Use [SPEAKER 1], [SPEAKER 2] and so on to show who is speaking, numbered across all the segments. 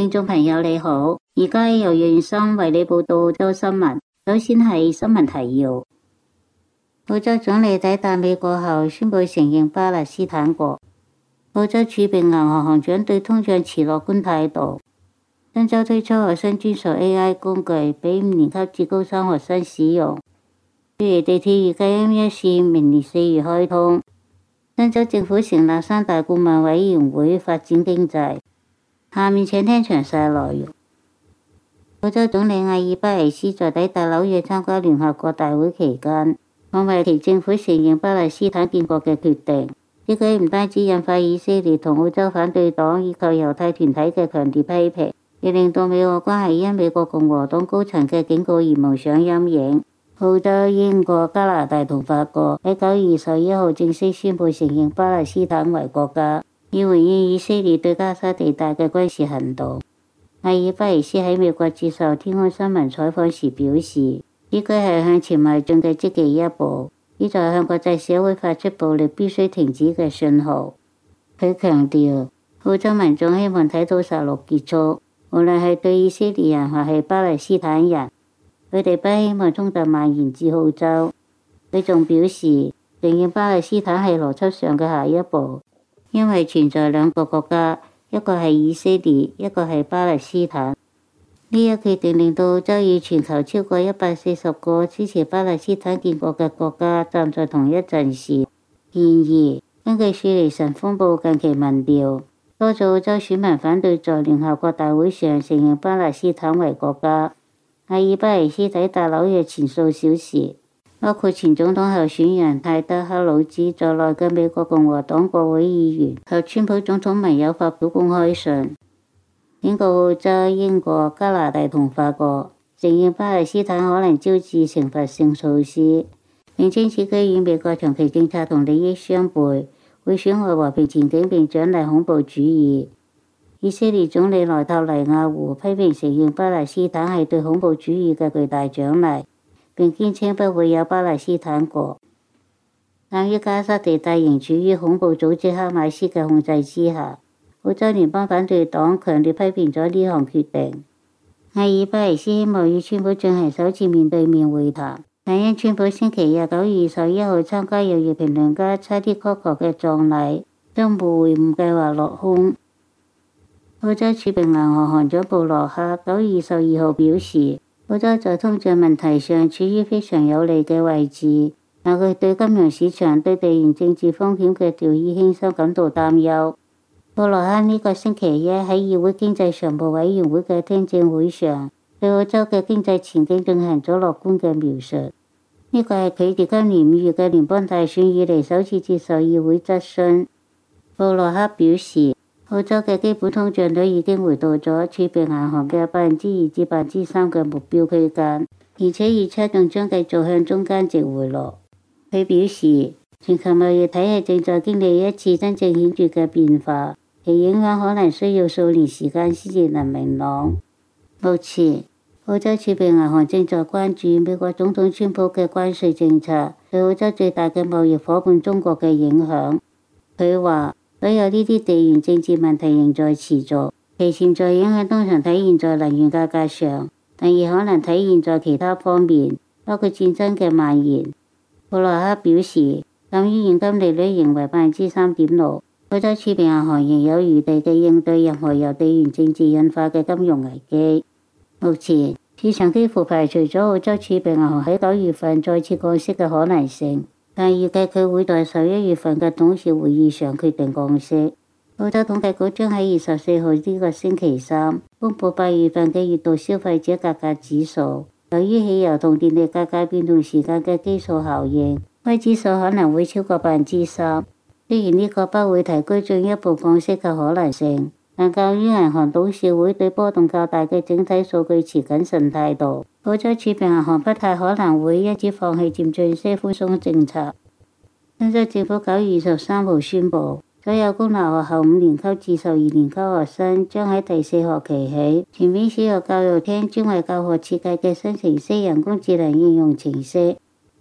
[SPEAKER 1] 聽眾朋友你好，而家由袁生為你報道州新聞。首先係新聞提要：澳洲總理抵達美國後宣布承認巴勒斯坦國。澳洲儲備銀行行長對通脹持樂觀態度。新州推出學生專屬 AI 工具，俾5年級至高三學生使用。雪梨地鐵預計 M1 線明年4月開通。新州政府成立3大顧問委員會發展經濟。下面請聽詳細內容。澳洲總理阿爾巴尼斯在抵達紐約參加聯合國大會期間，捍衛其政府承認巴勒斯坦建國嘅決定。呢舉唔單止引發以色列同澳洲反對黨以及猶太團體嘅強烈批評，亦令到美澳關係因美國共和黨高層嘅警告而蒙上陰影。澳洲、英國、加拿大同法國喺9月21號正式宣布承認巴勒斯坦為國家，以回應以色列對加沙地帶嘅軍事行動。阿爾巴尼斯喺美國接受天空新聞採訪時表示，呢舉係向前邁進嘅積極一步，呢就係向國際社會發出暴力必須停止嘅信號。佢強調，澳洲民眾希望睇到殺戮結束，無論係對以色列人或係巴勒斯坦人。佢哋不希望衝突蔓延至澳洲。佢仲表示，承認巴勒斯坦係邏輯上嘅下一步，因為存在兩個國家，一個係以色列，一個係巴勒斯坦。呢一決定令到澳洲與全球超過140個支持巴勒斯坦建國嘅國家站在同一陣線。然而，根據雪梨晨鋒報近期民調，多數澳洲選民反對在聯合國大會上承認巴勒斯坦為國家。阿爾巴尼斯抵達紐約前數小時，包括前總統候選人泰德克魯茲在內嘅美國共和黨國會議員及川普總統盟友發表公開信，警告澳洲、英國、加拿大同法國承認巴勒斯坦可能招致懲罰性措施，並稱此舉與美國長期政策同利益相悖，會損害和平前景並獎勵恐怖主義。以色列總理內塔尼亞胡批評承認巴勒斯坦係對恐怖主義嘅巨大獎勵，並堅稱不會有巴勒斯坦國。鑒於加沙地帶仍處於恐怖組織哈馬斯嘅控制之下，澳洲聯邦反對黨強烈批評咗呢項決定。阿爾巴尼斯希望與川普進行首次面對面會談，但因川普星期日9月21號參加右翼評論家查理科克嘅葬禮，周末會晤計劃落空。澳洲儲備銀行行長布洛克9月22號表示，澳洲在通脹問題上處於非常有利嘅位置，但佢對金融市場對地緣政治風險嘅掉以輕心感到擔憂。布洛克呢個星期一喺議會經濟常務委員會嘅聽證會上，對澳洲嘅經濟前景進行咗樂觀嘅描述。呢個係佢自今年5月嘅聯邦大選以嚟首次接受議會質詢。布洛克表示，澳洲嘅基本通脹率已經回到咗儲備銀行嘅2%至3%嘅目標區間，而且預測仲將繼續向中間值回落。佢表示，全球貿易體系正在經歷一次真正顯著嘅變化，其影響可能需要數年時間先至能明朗。目前，澳洲儲備銀行正在關注美國總統川普嘅關稅政策對澳洲最大嘅貿易夥伴中國嘅影響。佢話，所有呢啲地緣政治問題仍在持續，其潛在影響通常體現在能源價格上，但亦可能體現在其他方面，包括戰爭嘅蔓延。布洛克表示，鑒於現金利率仍為3.6%，澳洲儲備銀行仍有餘地嘅應對任何由地緣政治引發嘅金融危機。目前，市場幾乎排除咗澳洲儲備銀行喺9月份再次降息嘅可能性。但預計佢會在11月份嘅董事會議上決定降息。澳洲統計局將喺24號呢個星期三公佈8月份嘅月度消費者價格指數。由於汽油同電力價格變動時間嘅基數效應，該指數可能會超過3%。雖然呢個不會提高進一步降息嘅可能性，但鑒於銀行董事會對波動較大嘅整體數據持謹慎態度，澳洲儲備銀行不太可能會因此放棄漸進些寬鬆政策。新州政府9月23號宣布，所有公立學校5年級至12年級學生將喺第4學期起，全面使用教育廳專為教學設計嘅新程式人工智能應用程式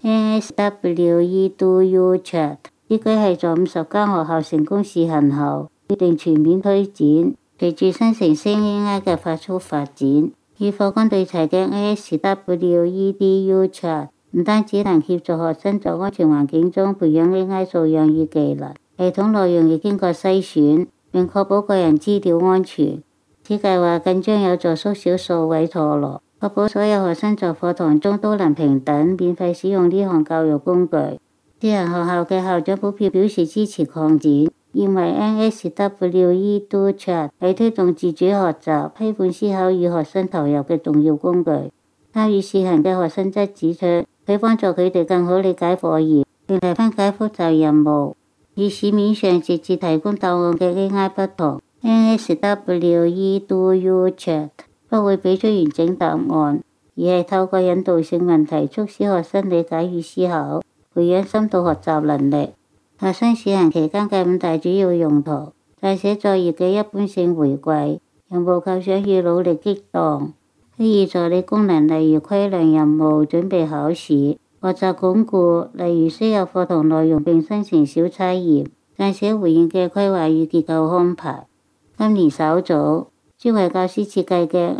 [SPEAKER 1] NSW EduUchat。呢舉係在50間學校成功試行後，決定全面推展。 隨住新城市 AI 嘅快速發展，與課綱對齊嘅 ASWEDU Chat 唔單止能協助學生在安全環境中培養 AI 素養與技能，系統內容亦經過篩選，並確保個人資料安全。此計劃更將有助縮小數位錯落，確保所有學生在課堂中都能平等免費使用呢項教育工具。私人學校嘅校長普遍表示支持擴展，認為 ASWEDU Chat 係推動自主學習、批判思考與學生投入嘅重要工具。參與試行嘅學生則指出，佢幫助佢哋更好理解課業，並嚟分解複雜任務。與市面上直接提供答案嘅 AI 不同， ASWEDU Chat 不會俾出完整答案，而係透過引導性問題促使學生理解與思考，培養深度學習能力。學生試行期間嘅5大主要用途：撰寫作業嘅一般性回饋、任務構想與努力激盪、虛擬助理功能，例如規量任務、準備考試、學習鞏固，例如輸入課堂內容並生成小測驗、撰寫回應嘅規劃與結構安排。今年稍早，專為教師設計嘅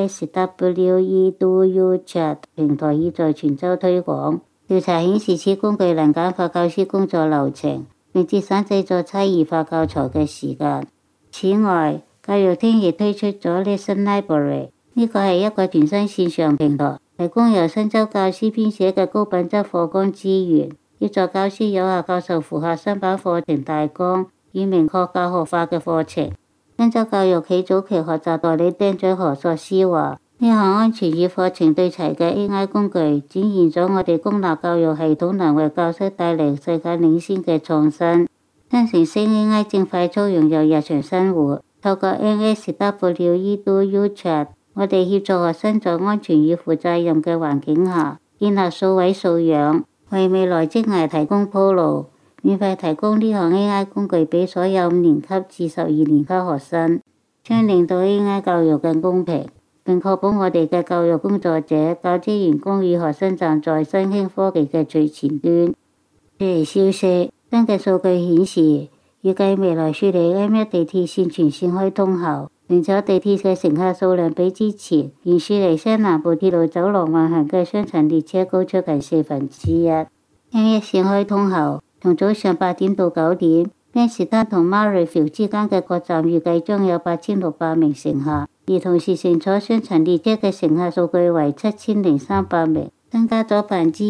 [SPEAKER 1] ASWEDU Chat 平台已在全州推廣。調查顯示，此工具能簡化教師工作流程，並節省製作差異化教材嘅時間。此外，教育廳亦推出咗 Lesson Library， 呢個係一個全新線上平台，提供由新州教師編寫嘅高品質課綱資源，協助教師有效教授符合新版課程大綱與明確教學化嘅課程。新州教育暨早期學習代理廳長何索斯話：呢項安全與課程對齊嘅 AI 工具，展現咗我哋公立教育系統能為教師帶嚟世界領先嘅創新。生成式 AI 正快速融入日常生活，透過 ASWEDU Chat， 我哋協助學生在安全與負責任嘅環境下建立數位素養，為未來職涯提供鋪路。免費提供呢項 AI 工具俾所有5年級至12年級學生，將令到 AI 教育更公平，並確保我哋嘅教育工作者、教職員工與學生站在新興科技嘅最前端。據消息，新嘅數據顯示，預計未來雪梨 M1 地鐵線全線開通後，乘坐地鐵嘅乘客數量比之前沿雪梨西南部鐵路走廊運行嘅雙層列車高出近1/4。M1 線開通後，從早上8點到9點，Bankstown 同 Murrayfield 之間嘅各站預計將有8600名乘客，而同時乘坐雙層列車嘅乘客數據為7300名，增加咗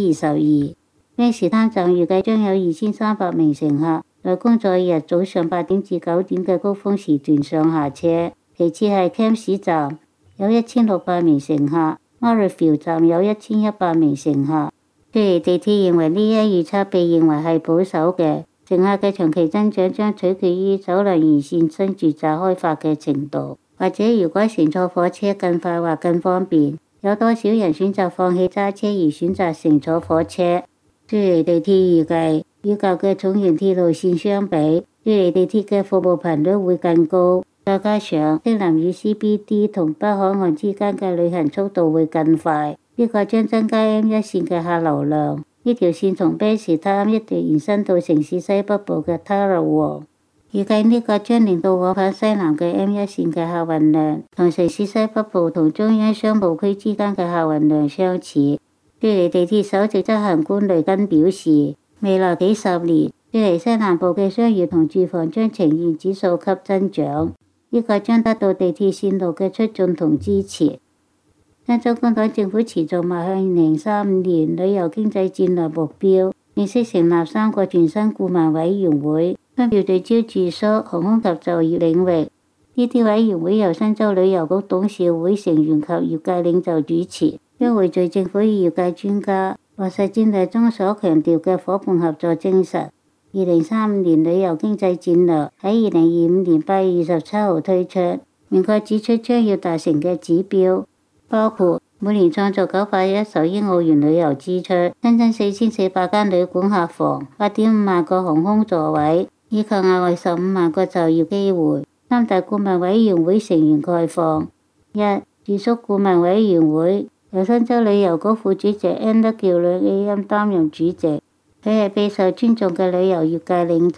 [SPEAKER 1] 22%。Bankstown 站預計將有2300名乘客，在工作日早上8點至9點嘅高峰時段上下車。其次係 Kempsey 站，有1600名乘客 ，Murrayfield 站有1100名乘客。雪梨地鐵認為呢一預測被認為係保守嘅，乘客嘅長期增長將取決於首輪沿線新住宅開發嘅程度，或者如果乘坐火車更快或更方便，有多少人選擇放棄揸車而選擇乘坐火車。雪梨地鐵預計，與舊嘅重型鐵路線相比，雪梨地鐵嘅服務頻率會更高，再加上悉尼與 CBD 同北海岸之間嘅旅行速度會更快。呢個將增加 M1 線嘅客流量。呢條線從 Bankstown 一直延伸到城市西北部嘅 Tarawa。預計呢個將令到往返西南嘅 M1 線嘅客運量同城市西北部同中央商務區之間嘅客運量相似。雪梨地鐵首席執行官雷根表示，未來幾十年，雪梨西南部嘅商業同住房將呈現指數級增長。呢個將得到地鐵線路嘅促進同支持。新州工黨政府持續邁向2035年旅遊經濟戰略目標，正式成立3個全新顧問委員會，分別聚焦住宿、航空及就業領域。呢啲委員會由新州旅遊局董事會成員及業界領袖主持，將匯聚政府與業界專家，落實戰略中所強調嘅伙伴合作精神。2035年旅遊經濟戰略喺2025年8月27號推出，明確指出將要達成嘅指標，包括每年創造910億澳元旅遊支出，新增4400間旅館客房，8.5萬個航空座位，以及額外15萬個就業機會。3大顧問委員會成員概況： 1. 住宿顧問委員會由新州旅遊局副主席 Andrew Gilliam 擔任主席，佢係備受尊重嘅旅遊業界領袖，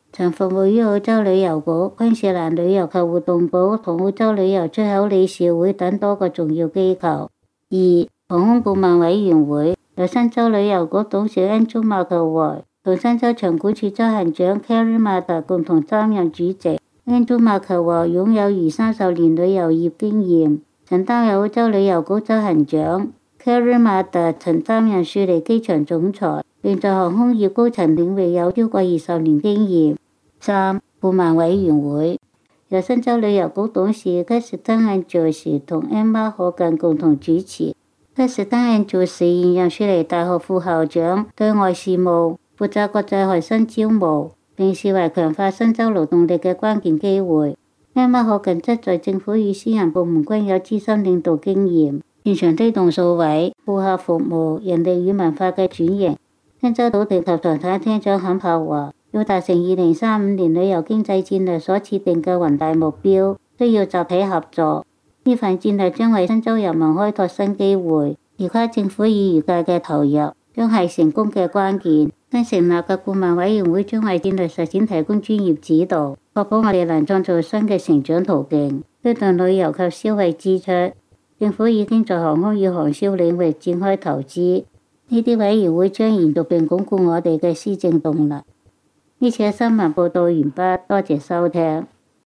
[SPEAKER 1] 曾服務於澳洲旅遊局、昆士蘭旅遊及活動局同澳洲旅遊出口理事會等多個重要機構。2. 航空顧問委員會由新州旅遊局董事 Andrew McElroy同新州場館處執行長 Kerry Mata 共同擔任主席。Andrew McElroy 擁有逾30年旅遊業經驗，曾擔任澳洲旅遊局執行長。Kerry Mata 曾擔任雪梨機場總裁，並在航空業高層領域有超過20年經驗。3. 顧問委員會由新州旅遊局董事 Kirsten Andrews 同 Emma Horgan 共同主持。Kirsten Andrews 現任雪梨大學副校長，對外事務，負責國際學生招募，並視為強化新州勞動力嘅關鍵機會。Emma Horgan 則在政府與私人部門均有資深領導經驗，擅長推動數位、顧客服務、人力與文化嘅轉型。新州土地及財產廳長坎柏話，要達成2035年旅遊經濟戰略所設定嘅宏大目標，需要集體合作。呢份戰略將為新州人民開拓新機會，而跨政府與業界嘅投入將係成功嘅關鍵。新成立嘅顧問委員會將為戰略實踐提供專業指導，確保我哋能創造新嘅成長途徑，推動旅遊及消費支出。政府已經在航空與航銷領域展開投資，呢啲委員會將延續並鞏固我哋嘅施政動能。呢次嘅新聞報道完畢，多謝收聽。